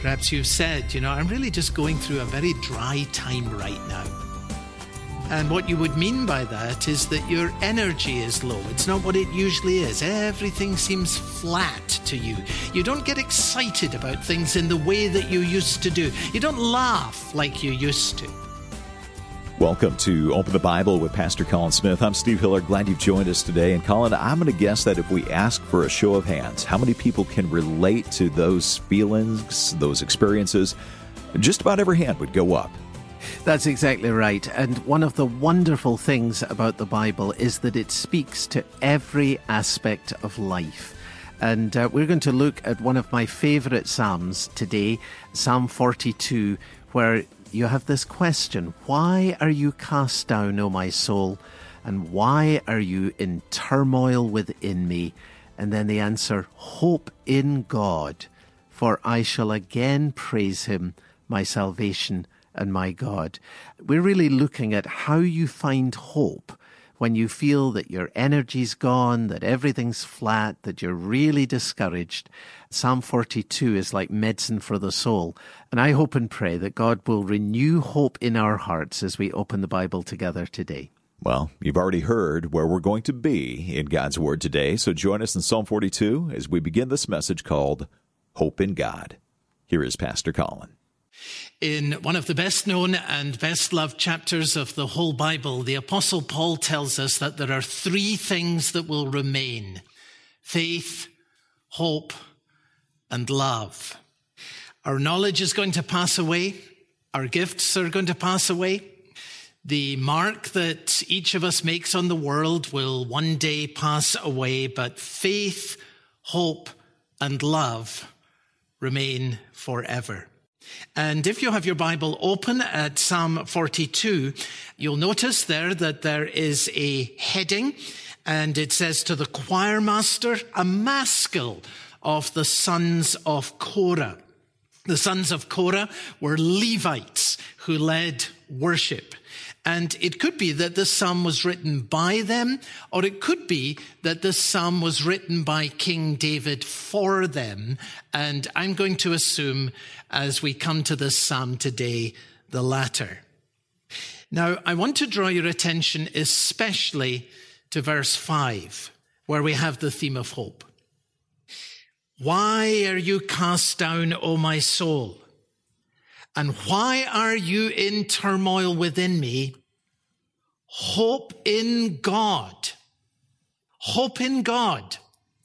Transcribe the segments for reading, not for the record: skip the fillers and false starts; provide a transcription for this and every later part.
Perhaps you've said, I'm really just going through a very dry time right now. And what you would mean by that is that your energy is low. It's not what it usually is. Everything seems flat to you. You don't get excited about things in the way that you used to do. You don't laugh like you used to. Welcome to Open the Bible with Pastor Colin Smith. I'm Steve Hiller. Glad you've joined us today. And Colin, I'm going to guess that if we ask for a show of hands, how many people can relate to those feelings, those experiences? Just about every hand would go up. That's exactly right. And one of the wonderful things about the Bible is that it speaks to every aspect of life. And we're going to look at one of my favorite Psalms today, Psalm 42, where you have this question: why are you cast down, O my soul? And why are you in turmoil within me? And then the answer: hope in God, for I shall again praise him, my salvation and my God. We're really looking at how you find hope when you feel that your energy's gone, that everything's flat, that you're really discouraged. Psalm 42 is like medicine for the soul. And I hope and pray that God will renew hope in our hearts as we open the Bible together today. Well, you've already heard where we're going to be in God's Word today, so join us in Psalm 42 as we begin this message called Hope in God. Here is Pastor Colin. In one of the best known and best loved chapters of the whole Bible, the Apostle Paul tells us that there are three things that will remain: faith, hope, and love. Our knowledge is going to pass away. Our gifts are going to pass away. The mark that each of us makes on the world will one day pass away, but faith, hope, and love remain forever. And if you have your Bible open at Psalm 42, you'll notice there that there is a heading, and it says, to the choir master, a maskil of the sons of Korah. The sons of Korah were Levites who led worship. And it could be that this psalm was written by them, or it could be that this psalm was written by King David for them. And I'm going to assume, as we come to this psalm today, the latter. Now, I want to draw your attention especially to verse 5, where we have the theme of hope. Why are you cast down, O my soul? And why are you in turmoil within me? Hope in God. Hope in God.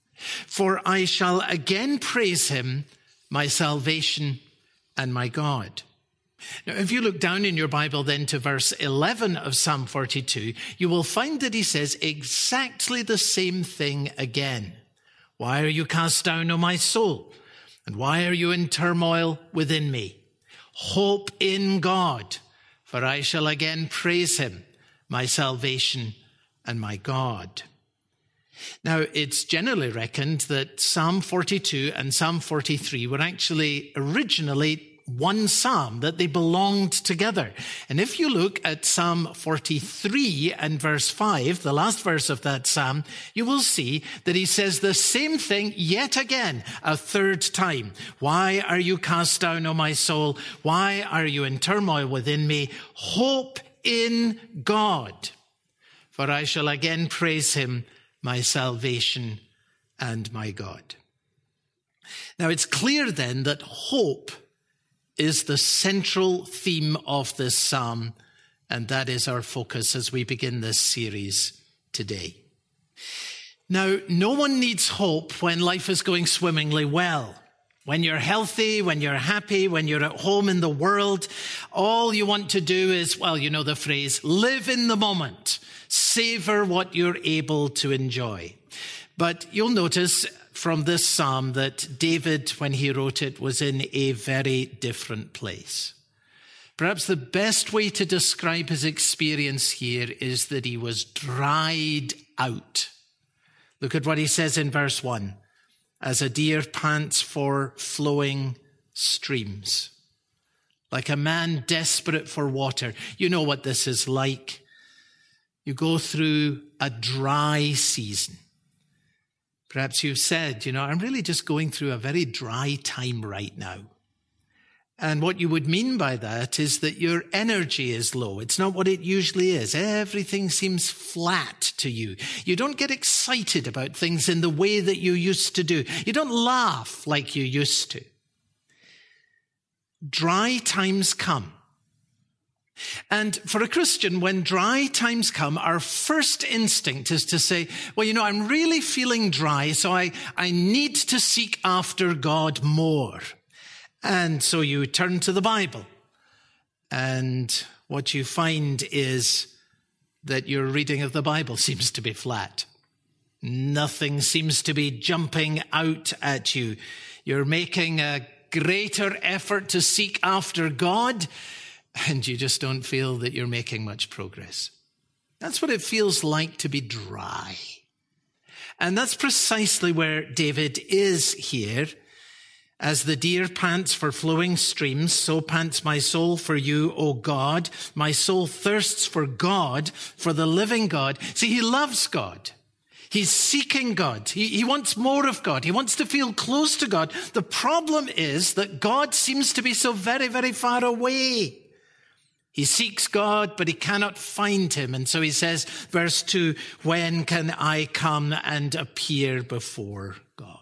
For I shall again praise him, my salvation and my God. Now, if you look down in your Bible then to verse 11 of Psalm 42, you will find that he says exactly the same thing again. Why are you cast down, O my soul? And why are you in turmoil within me? Hope in God, for I shall again praise him, my salvation and my God. Now, it's generally reckoned that Psalm 42 and Psalm 43 were actually originally one psalm, that they belonged together. And if you look at Psalm 43 and verse 5, the last verse of that psalm, you will see that he says the same thing yet again, a third time. Why are you cast down, O my soul? Why are you in turmoil within me? Hope in God, for I shall again praise him, my salvation and my God. Now, it's clear then that hope is the central theme of this psalm, and that is our focus as we begin this series today. Now, no one needs hope when life is going swimmingly well. When you're healthy, when you're happy, when you're at home in the world, all you want to do is, well, you know the phrase, live in the moment, savor what you're able to enjoy. But you'll notice from this psalm that David, when he wrote it, was in a very different place. Perhaps the best way to describe his experience here is that he was dried out. Look at what he says in verse 1. As a deer pants for flowing streams, like a man desperate for water. You know what this is like. You go through a dry season. Perhaps you've said, I'm really just going through a very dry time right now. And what you would mean by that is that your energy is low. It's not what it usually is. Everything seems flat to you. You don't get excited about things in the way that you used to do. You don't laugh like you used to. Dry times come. And for a Christian, when dry times come, our first instinct is to say, well, I'm really feeling dry, so I need to seek after God more. And so you turn to the Bible, and what you find is that your reading of the Bible seems to be flat. Nothing seems to be jumping out at you. You're making a greater effort to seek after God, and you just don't feel that you're making much progress. That's what it feels like to be dry. And that's precisely where David is here. As the deer pants for flowing streams, so pants my soul for you, O God. My soul thirsts for God, for the living God. See, he loves God. He's seeking God. He wants more of God. He wants to feel close to God. The problem is that God seems to be so very, very far away. He seeks God, but he cannot find him. And so he says, verse 2, when can I come and appear before God?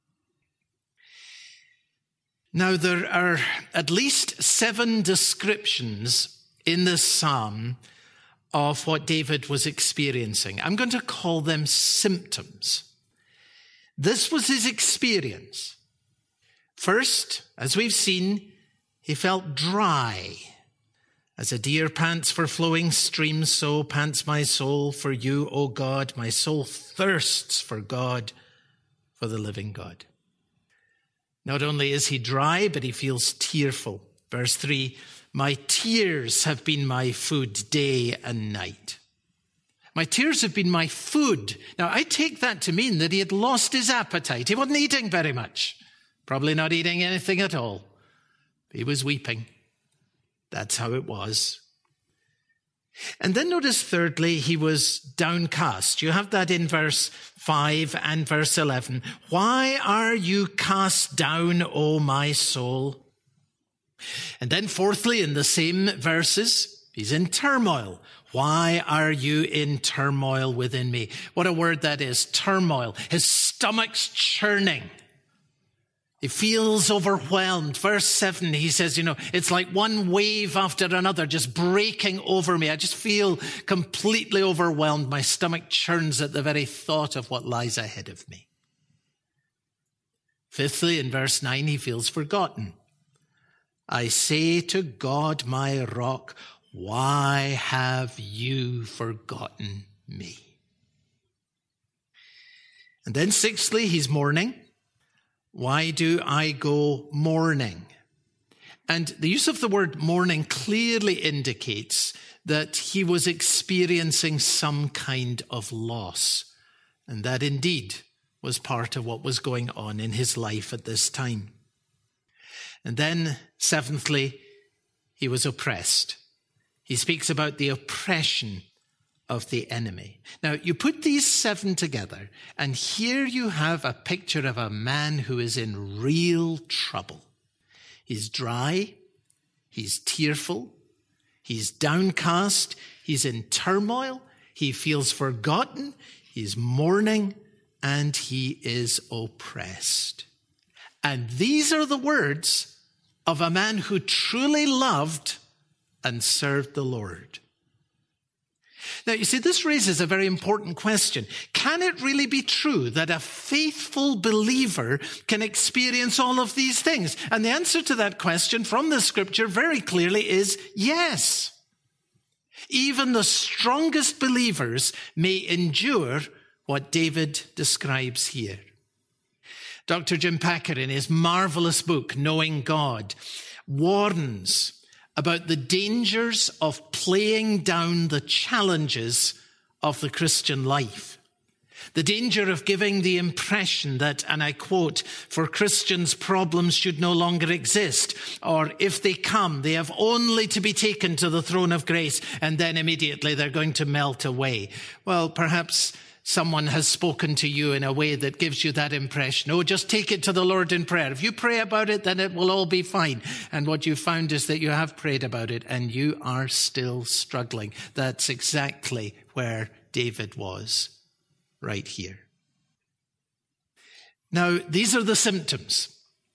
Now, there are at least 7 descriptions in this psalm of what David was experiencing. I'm going to call them symptoms. This was his experience. First, as we've seen, he felt dry. As a deer pants for flowing streams, so pants my soul for you, O God. My soul thirsts for God, for the living God. Not only is he dry, but he feels tearful. Verse 3, my tears have been my food day and night. My tears have been my food. Now, I take that to mean that he had lost his appetite. He wasn't eating very much. Probably not eating anything at all. He was weeping. That's how it was. And then notice thirdly, he was downcast. You have that in verse 5 and verse 11. Why are you cast down, O my soul? And then fourthly, in the same verses, he's in turmoil. Why are you in turmoil within me? What a word that is, turmoil. His stomach's churning. He feels overwhelmed. Verse 7, he says, it's like one wave after another just breaking over me. I just feel completely overwhelmed. My stomach churns at the very thought of what lies ahead of me. Fifthly, in verse 9, he feels forgotten. I say to God, my rock, why have you forgotten me? And then sixthly, he's mourning. Why do I go mourning? And the use of the word mourning clearly indicates that he was experiencing some kind of loss. And that indeed was part of what was going on in his life at this time. And then, seventhly, he was oppressed. He speaks about the oppression of the enemy. Now, you put these 7 together, and here you have a picture of a man who is in real trouble. He's dry, he's tearful, he's downcast, he's in turmoil, he feels forgotten, he's mourning, and he is oppressed. And these are the words of a man who truly loved and served the Lord. Now, you see, this raises a very important question. Can it really be true that a faithful believer can experience all of these things? And the answer to that question from the scripture very clearly is yes. Even the strongest believers may endure what David describes here. Dr. Jim Packer, in his marvelous book, Knowing God, warns about the dangers of playing down the challenges of the Christian life. The danger of giving the impression that, and I quote, for Christians, problems should no longer exist, or if they come, they have only to be taken to the throne of grace, and then immediately they're going to melt away. Well, perhaps someone has spoken to you in a way that gives you that impression. Oh, just take it to the Lord in prayer. If you pray about it, then it will all be fine. And what you found is that you have prayed about it and you are still struggling. That's exactly where David was right here. Now, these are the symptoms.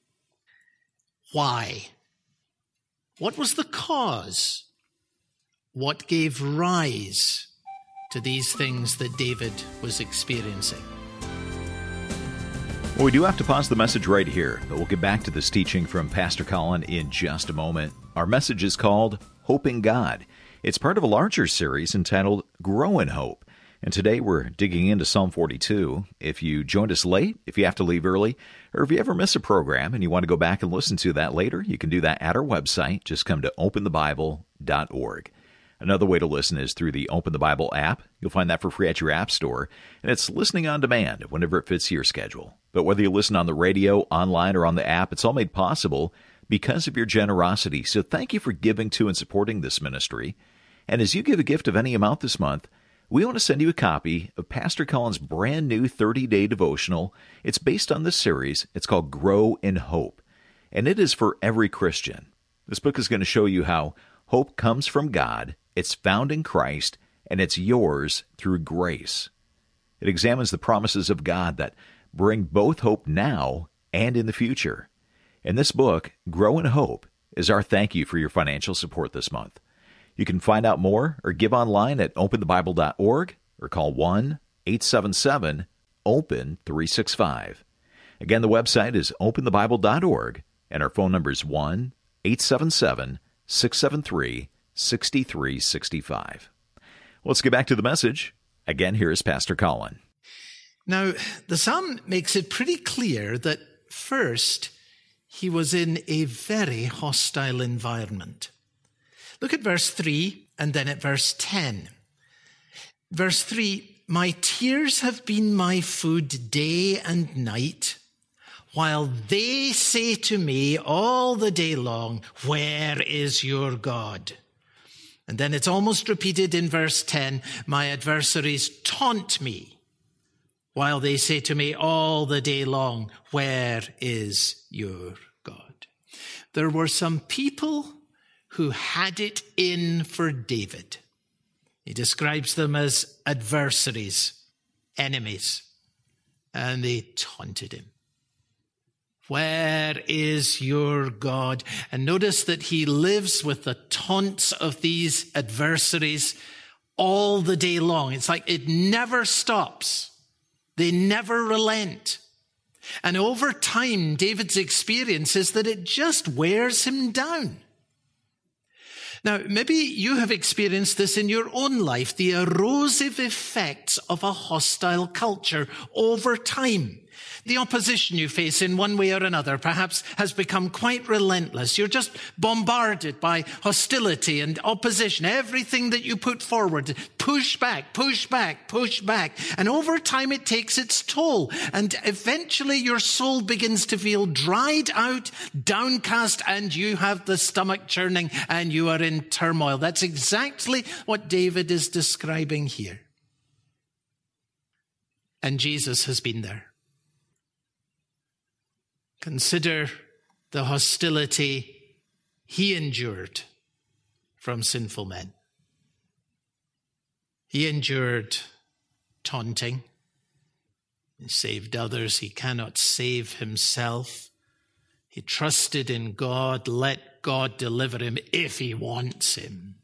Why? What was the cause? What gave rise to these things that David was experiencing? Well, we do have to pause the message right here, but we'll get back to this teaching from Pastor Colin in just a moment. Our message is called Hope in God. It's part of a larger series entitled Grow in Hope. And today we're digging into Psalm 42. If you joined us late, if you have to leave early, or if you ever miss a program and you want to go back and listen to that later, you can do that at our website. Just come to openthebible.org. Another way to listen is through the Open the Bible app. You'll find that for free at your app store, and it's listening on demand whenever it fits your schedule. But whether you listen on the radio, online, or on the app, it's all made possible because of your generosity. So thank you for giving to and supporting this ministry. And as you give a gift of any amount this month, we want to send you a copy of Pastor Colin's brand new 30-day devotional. It's based on this series. It's called Grow in Hope, and it is for every Christian. This book is going to show you how hope comes from God, it's found in Christ, and it's yours through grace. It examines the promises of God that bring both hope now and in the future. And this book, Grow in Hope, is our thank you for your financial support this month. You can find out more or give online at openthebible.org or call 1-877-OPEN-365. Again, the website is openthebible.org, and our phone number is 1-877-673-6365. Let's get back to the message. Again, here is Pastor Colin. Now, the psalm makes it pretty clear that first, he was in a very hostile environment. Look at verse 3 and then at verse 10. Verse 3, my tears have been my food day and night, while they say to me all the day long, where is your God? And then it's almost repeated in verse 10, my adversaries taunt me, while they say to me all the day long, where is your God? There were some people who had it in for David. He describes them as adversaries, enemies, and they taunted him. Where is your God? And notice that he lives with the taunts of these adversaries all the day long. It's like it never stops. They never relent. And over time, David's experience is that it just wears him down. Now, maybe you have experienced this in your own life, the erosive effects of a hostile culture over time. The opposition you face in one way or another perhaps has become quite relentless. You're just bombarded by hostility and opposition. Everything that you put forward, push back, push back, push back. And over time it takes its toll. And eventually your soul begins to feel dried out, downcast, and you have the stomach churning and you are in turmoil. That's exactly what David is describing here. And Jesus has been there. Consider the hostility he endured from sinful men. He endured taunting. He saved others. He cannot save himself. He trusted in God. Let God deliver him if he wants him.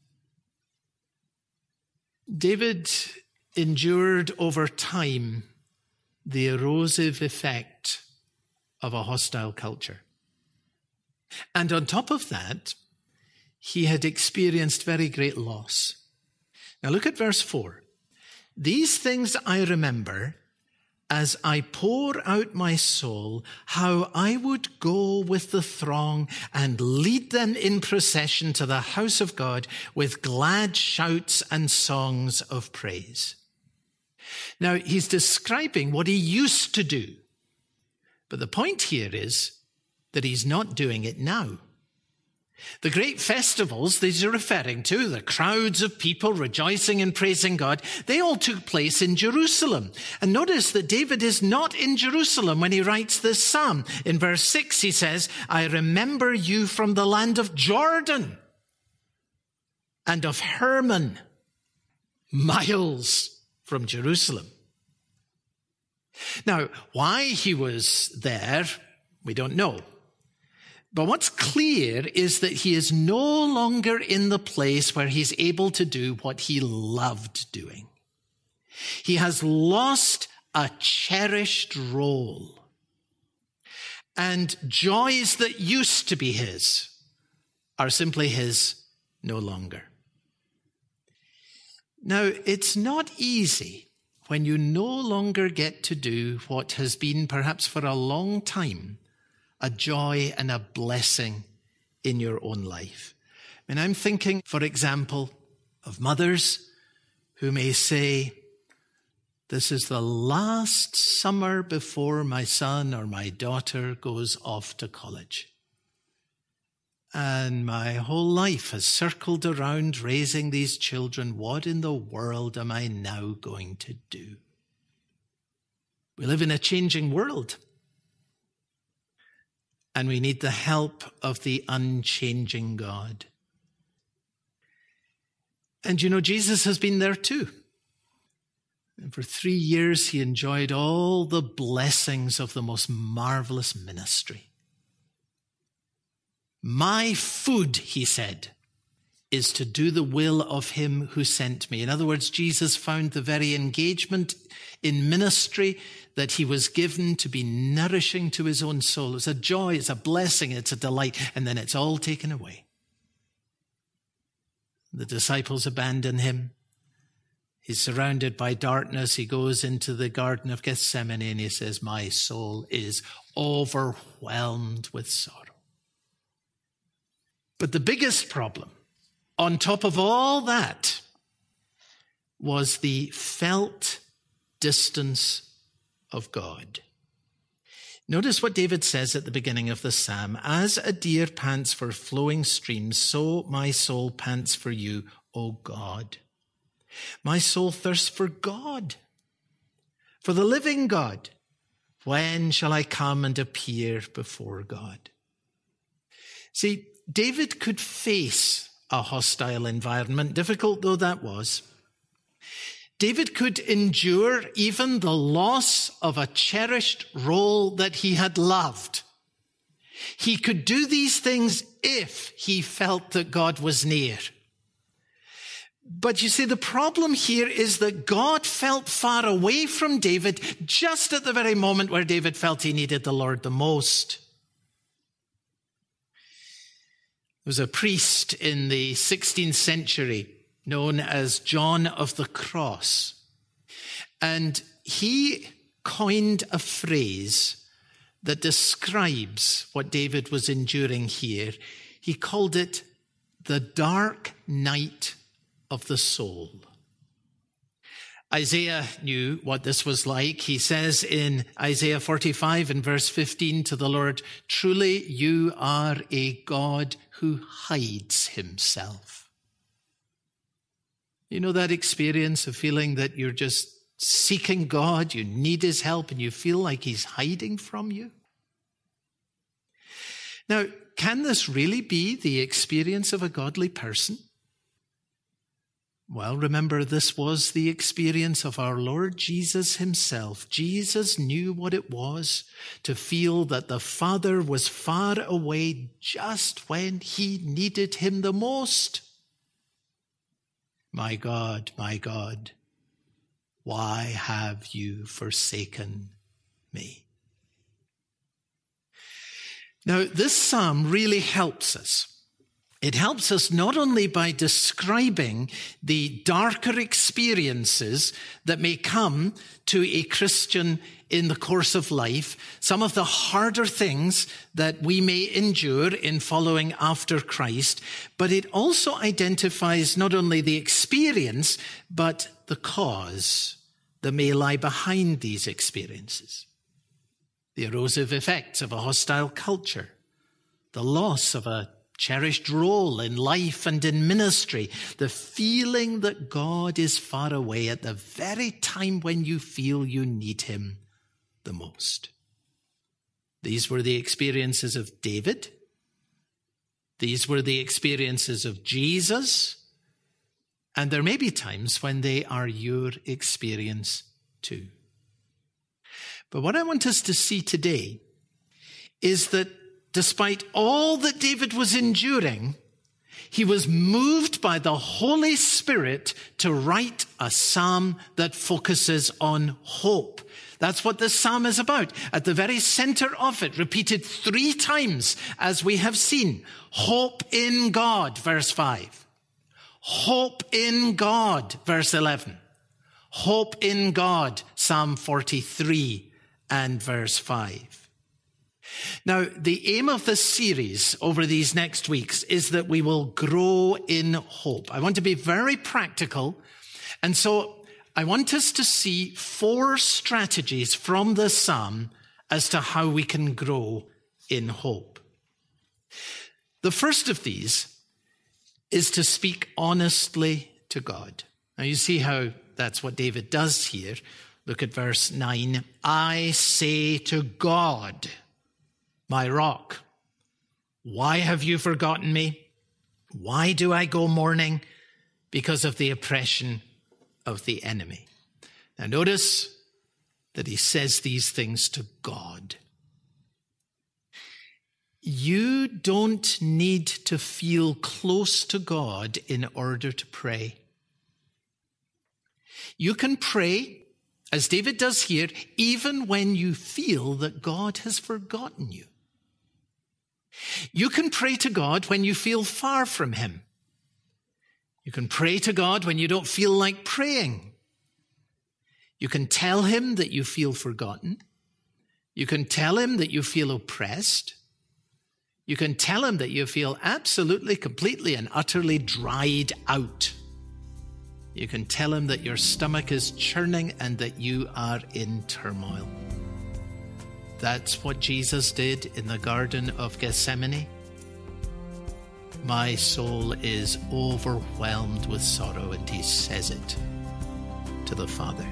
David endured over time the erosive effect of a hostile culture. And on top of that, he had experienced very great loss. Now look at verse 4. These things I remember as I pour out my soul, how I would go with the throng and lead them in procession to the house of God with glad shouts and songs of praise. Now he's describing what he used to do. But the point here is that he's not doing it now. The great festivals these are referring to, the crowds of people rejoicing and praising God, they all took place in Jerusalem. And notice that David is not in Jerusalem when he writes this psalm. In verse 6 he says, I remember you from the land of Jordan and of Hermon, miles from Jerusalem. Now, why he was there, we don't know. But what's clear is that he is no longer in the place where he's able to do what he loved doing. He has lost a cherished role. And joys that used to be his are simply his no longer. Now, it's not easy when you no longer get to do what has been perhaps for a long time a joy and a blessing in your own life. And I'm thinking, for example, of mothers who may say, this is the last summer before my son or my daughter goes off to college. And my whole life has circled around raising these children. What in the world am I now going to do? We live in a changing world. And we need the help of the unchanging God. And you know, Jesus has been there too. And for 3 years, he enjoyed all the blessings of the most marvelous ministry. My food, he said, is to do the will of him who sent me. In other words, Jesus found the very engagement in ministry that he was given to be nourishing to his own soul. It's a joy, it's a blessing, it's a delight, and then it's all taken away. The disciples abandon him. He's surrounded by darkness. He goes into the Garden of Gethsemane and he says, my soul is overwhelmed with sorrow. But the biggest problem, on top of all that, was the felt distance of God. Notice what David says at the beginning of the psalm. As a deer pants for flowing streams, so my soul pants for you, O God. My soul thirsts for God, for the living God. When shall I come and appear before God? See, David could face a hostile environment, difficult though that was. David could endure even the loss of a cherished role that he had loved. He could do these things if he felt that God was near. But you see, the problem here is that God felt far away from David just at the very moment where David felt he needed the Lord the most. There was a priest in the 16th century known as John of the Cross. And he coined a phrase that describes what David was enduring here. He called it the dark night of the soul. Isaiah knew what this was like. He says in Isaiah 45 and verse 15 to the Lord, truly you are a God who hides himself. You know that experience of feeling that you're just seeking God, you need his help, and you feel like he's hiding from you? Now, can this really be the experience of a godly person? Well, remember, this was the experience of our Lord Jesus himself. Jesus knew what it was to feel that the Father was far away just when he needed him the most. My God, why have you forsaken me? Now, this psalm really helps us. It helps us not only by describing the darker experiences that may come to a Christian in the course of life, some of the harder things that we may endure in following after Christ, but it also identifies not only the experience, but the cause that may lie behind these experiences. The erosive effects of a hostile culture, the loss of a cherished role in life and in ministry. The feeling that God is far away at the very time when you feel you need him the most. These were the experiences of David. These were the experiences of Jesus. And there may be times when they are your experience too. But what I want us to see today is that despite all that David was enduring, he was moved by the Holy Spirit to write a psalm that focuses on hope. That's what this psalm is about. At the very center of it, repeated 3 times, as we have seen. Hope in God, verse 5. Hope in God, verse 11. Hope in God, Psalm 43 and verse 5. Now, the aim of this series over these next weeks is that we will grow in hope. I want to be very practical, and so I want us to see 4 strategies from this psalm as to how we can grow in hope. The first of these is to speak honestly to God. Now, you see how that's what David does here. Look at verse 9. I say to God, my rock, why have you forgotten me? Why do I go mourning? Because of the oppression of the enemy. Now notice that he says these things to God. You don't need to feel close to God in order to pray. You can pray, as David does here, even when you feel that God has forgotten you. You can pray to God when you feel far from him. You can pray to God when you don't feel like praying. You can tell him that you feel forgotten. You can tell him that you feel oppressed. You can tell him that you feel absolutely, completely, and utterly dried out. You can tell him that your stomach is churning and that you are in turmoil. That's what Jesus did in the Garden of Gethsemane. My soul is overwhelmed with sorrow, and he says it to the Father.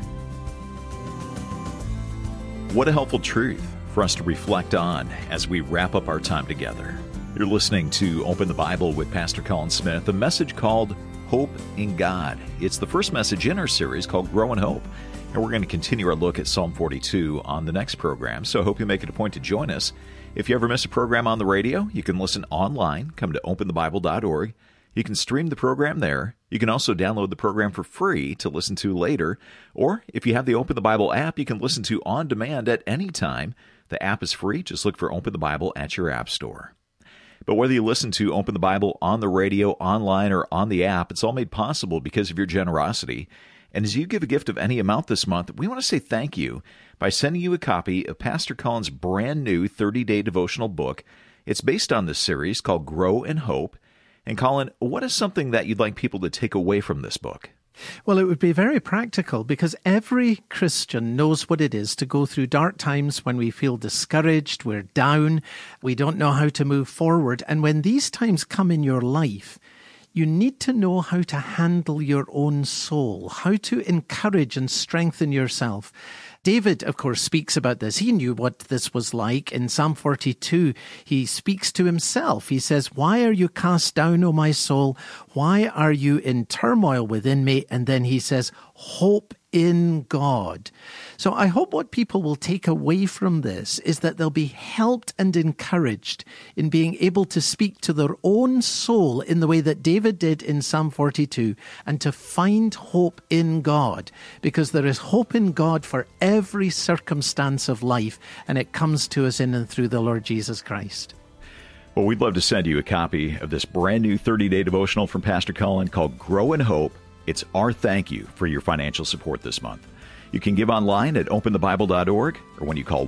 What a helpful truth for us to reflect on as we wrap up our time together. You're listening to Open the Bible with Pastor Colin Smith, a message called Hope in God. It's the first message in our series called Grow in Hope. And we're going to continue our look at Psalm 42 on the next program, so I hope you make it a point to join us. If you ever miss a program on the radio, you can listen online. Come to openthebible.org. You can stream the program there. You can also download the program for free to listen to later. Or if you have the Open the Bible app, you can listen to on demand at any time. The app is free. Just look for Open the Bible at your app store. But whether you listen to Open the Bible on the radio, online, or on the app, it's all made possible because of your generosity. And as you give a gift of any amount this month, we want to say thank you by sending you a copy of Pastor Colin's brand new 30-day devotional book. It's based on this series called Grow in Hope. And Colin, what is something that you'd like people to take away from this book? Well, it would be very practical because every Christian knows what it is to go through dark times when we feel discouraged, we're down, we don't know how to move forward. And when these times come in your life, you need to know how to handle your own soul, how to encourage and strengthen yourself. David, of course, speaks about this. He knew what this was like. In Psalm 42, he speaks to himself. He says, why are you cast down, O my soul? Why are you in turmoil within me? And then he says, hope in God. So I hope what people will take away from this is that they'll be helped and encouraged in being able to speak to their own soul in the way that David did in Psalm 42 and to find hope in God, because there is hope in God for every circumstance of life, and it comes to us in and through the Lord Jesus Christ. Well, we'd love to send you a copy of this brand new 30-day devotional from Pastor Colin called Grow in Hope. It's our thank you for your financial support this month. You can give online at openthebible.org or when you call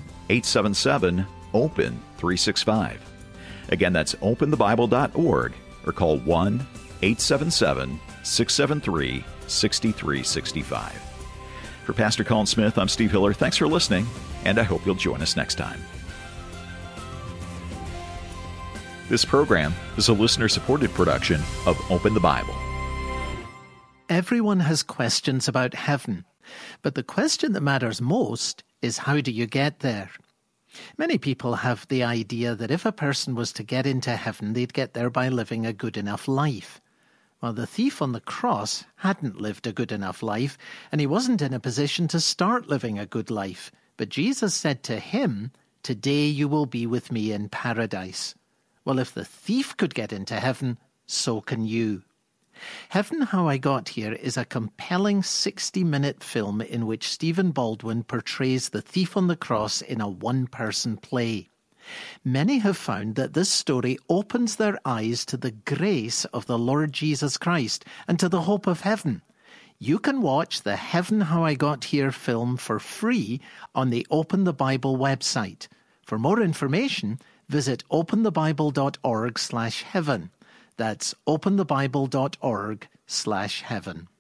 1-877-OPEN-365. Again, that's openthebible.org or call 1-877-673-6365. For Pastor Colin Smith, I'm Steve Hiller. Thanks for listening, and I hope you'll join us next time. This program is a listener-supported production of Open the Bible. Everyone has questions about heaven, but the question that matters most is, how do you get there? Many people have the idea that if a person was to get into heaven, they'd get there by living a good enough life. Well, the thief on the cross hadn't lived a good enough life, and he wasn't in a position to start living a good life. But Jesus said to him, "Today you will be with me in paradise." Well, if the thief could get into heaven, so can you. Heaven, How I Got Here is a compelling 60-minute film in which Stephen Baldwin portrays the thief on the cross in a one-person play. Many have found that this story opens their eyes to the grace of the Lord Jesus Christ and to the hope of heaven. You can watch the Heaven, How I Got Here film for free on the Open the Bible website. For more information, visit openthebible.org/heaven. That's openthebible.org/heaven.